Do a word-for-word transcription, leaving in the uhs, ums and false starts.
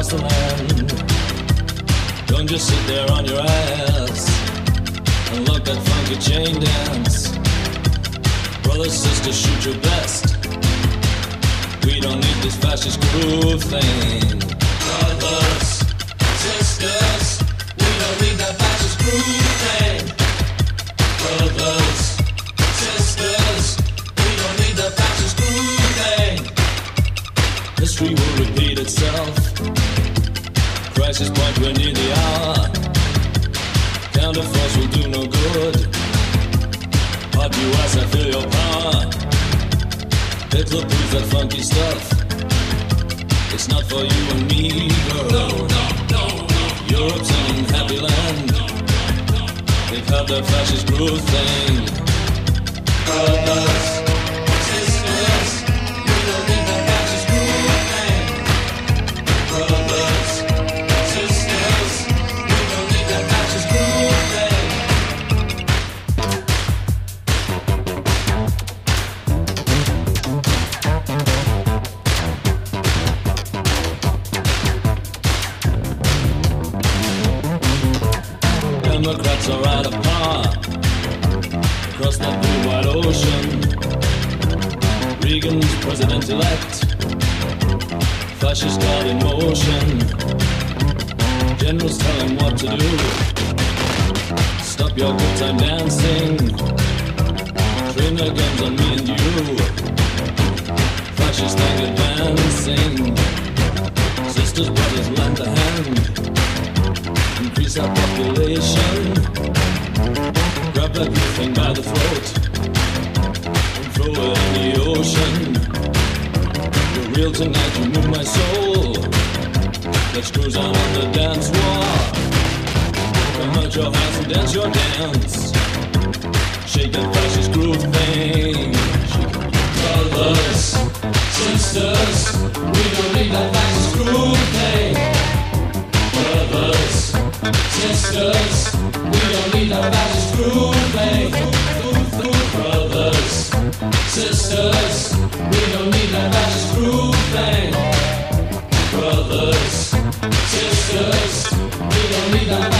the land. Don't just sit there on your ass and look that funky chain dance. Brothers, sisters, shoot your best. We don't need this fascist groove thing. Brothers, sisters, we don't need that fascist groove thing. Brothers, sisters, we don't need that fascist groove thing. History will repeat itself. Crisis point, we're near the hour. Counterforce will do no good. Hot U S, I feel your power. Hitler proves that funky stuff. It's not for you and me, girl. No, no, no, no. Europe's an unhappy land. They've had their fascist groove thing. Brothers, sisters, we don't need that fascist groove thing. Brothers, sisters, we don't need that fascist groove thing. Democrats are out of power across that blue wide ocean. Reagan's president-elect, fascist God in motion. Generals tell him what to do. Stop your good time dancing. Train their guns on me and you. Fascist thing advancing. Sisters, brothers, lend a hand. Increase our population. Grab that blue thing by the throat and throw it in the ocean. You're real tonight, you move my soul. Let's cruise on on the dance floor. Come out your hands and dance your dance. Shake that fascist groove thing. Brothers, sisters, we don't need that fascist groove thing. Brothers, sisters, we don't need a fascist groove thing. Brothers, sisters, we don't need a fascist groove thing. Brothers, sisters, we don't need a fascist